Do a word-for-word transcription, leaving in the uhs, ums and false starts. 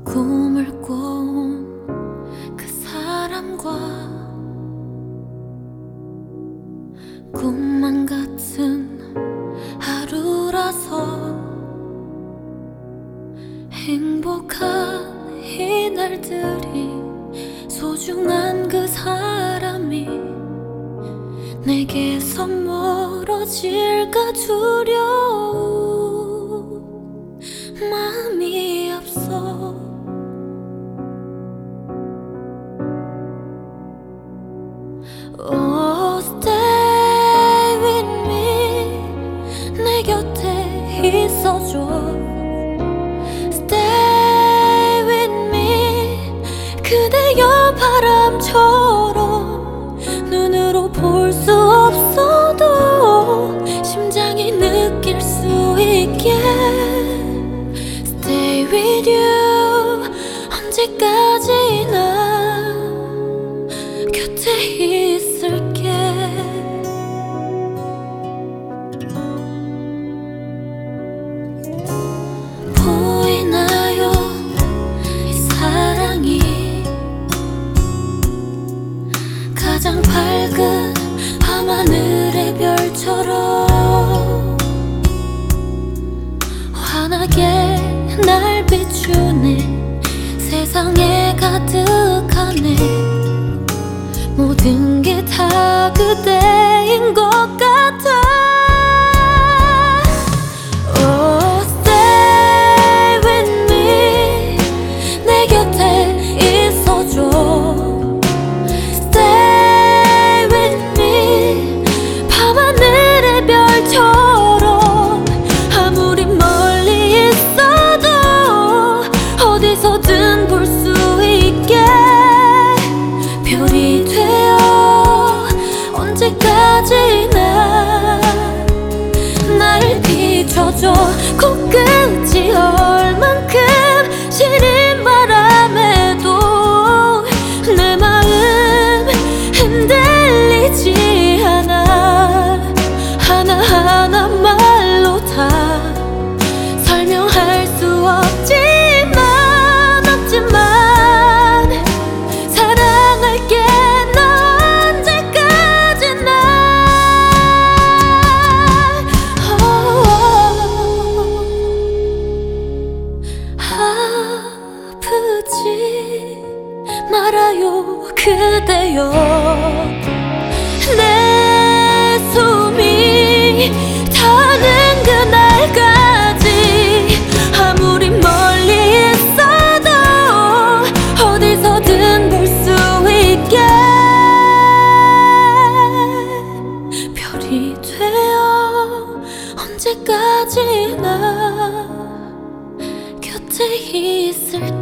꿈을 꿔온 그 사람과 꿈만 같은 하루라서 행복한 이날들이 소중한 그 사람이 내게서 멀어질까 두려운 마음이 앞서 Oh, stay with me. 내 곁에 있어줘. Stay with me. 그대여 바람처럼 눈으로 볼 수 없어도 심장이 느낄 수 있게 Stay with you. 언제까지나 곁에 있을게. 보이나요 이 사랑이 가장 밝은 밤하늘의 별처럼 환하게 날 비추네. 세상에 가득하네. 모든 게 다 그대인 것 같아. Oh, stay with me. 내 곁에 있어줘. Stay with me. 밤하늘의 별처럼 아무리 멀리 있어도 어디서든 볼 수 있게 별이 되어 언제까지나 날 비춰줘. 코끝이 얼만큼 시린 바람에도 내 마음 흔들리지 않아. 하나하나 말로 다 설명할 수 없지만 없지만 아프지 말아요 그대여. 내 숨이 타는 그날까지 아무리 멀리 있어도 어디서든 볼 수 있게 별이 되어 언제까지나 곁에 있을게.